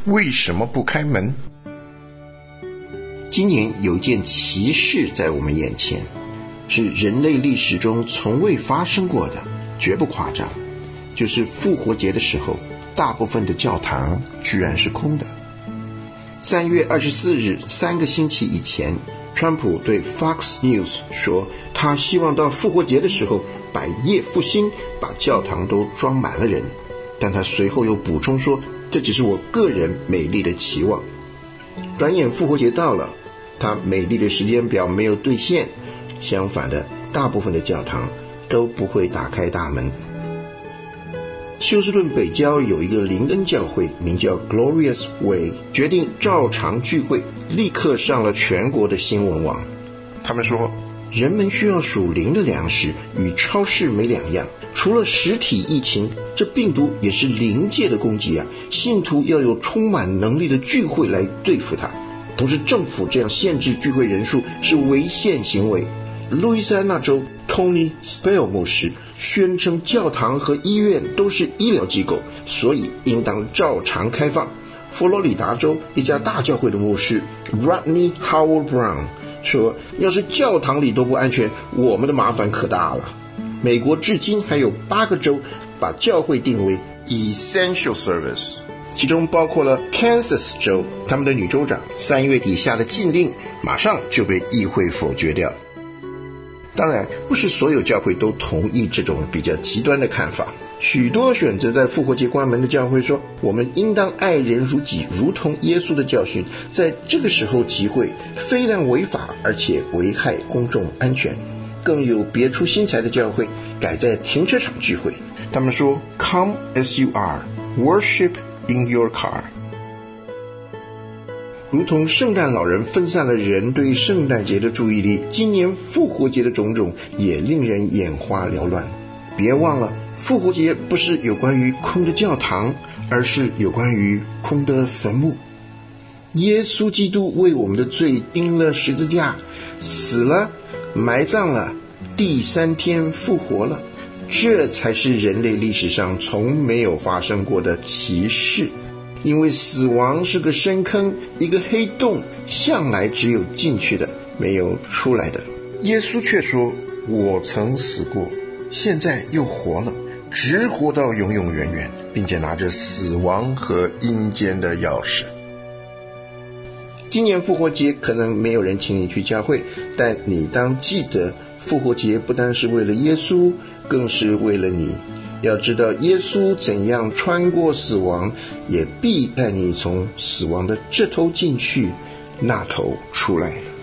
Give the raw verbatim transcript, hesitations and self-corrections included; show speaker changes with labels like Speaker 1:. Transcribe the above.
Speaker 1: 为什么不开门？
Speaker 2: 今年有一件奇事在我们眼前，是人类历史中从未发生过的，绝不夸张。就是复活节的时候，大部分的教堂居然是空的。三月二十四日，三个星期以前，川普对 Fox News 说，他希望到复活节的时候百业复兴，把教堂都装满了人。但他随后又补充说，这只是我个人美丽的期望。转眼复活节到了，他美丽的时间表没有兑现，相反的，大部分的教堂都不会打开大门。休斯顿北郊有一个灵恩教会，名叫 Glorious Way， 决定照常聚会，立刻上了全国的新闻网。他们说，人们需要属灵的粮食，与超市没两样。除了实体疫情，这病毒也是灵界的攻击啊！信徒要有充满能力的聚会来对付它。同时，政府这样限制聚会人数是违宪行为。路易斯安那州 Tony Spell 牧师宣称，教堂和医院都是医疗机构，所以应当照常开放。佛罗里达州一家大教会的牧师 Rodney Howard Brown 说，要是教堂里都不安全，我们的麻烦可大了。美国至今还有八个州把教会定为 Essential Service， 其中包括了 Kansas 州，他们的女州长三月底下的禁令马上就被议会否决掉。当然，不是所有教会都同意这种比较极端的看法。许多选择在复活节关门的教会说，我们应当爱人如己，如同耶稣的教训，在这个时候集会非但违法，而且危害公众安全。更有别出心裁的教会改在停车场聚会，他们说 Come as you are, worship in your car。 如同圣诞老人分散了人对圣诞节的注意力，今年复活节的种种也令人眼花缭乱。别忘了，复活节不是有关于空的教堂，而是有关于空的坟墓。耶稣基督为我们的罪钉了十字架，死了，埋葬了，第三天复活了，这才是人类历史上从没有发生过的奇事。因为死亡是个深坑，一个黑洞，向来只有进去的，没有出来的。耶稣却说，我曾死过，现在又活了，直活到永永远远，并且拿着死亡和阴间的钥匙。今年复活节可能没有人请你去教会，但你当记得，复活节不单是为了耶稣，更是为了你。要知道耶稣怎样穿过死亡，也必带你从死亡的这头进去，那头出来。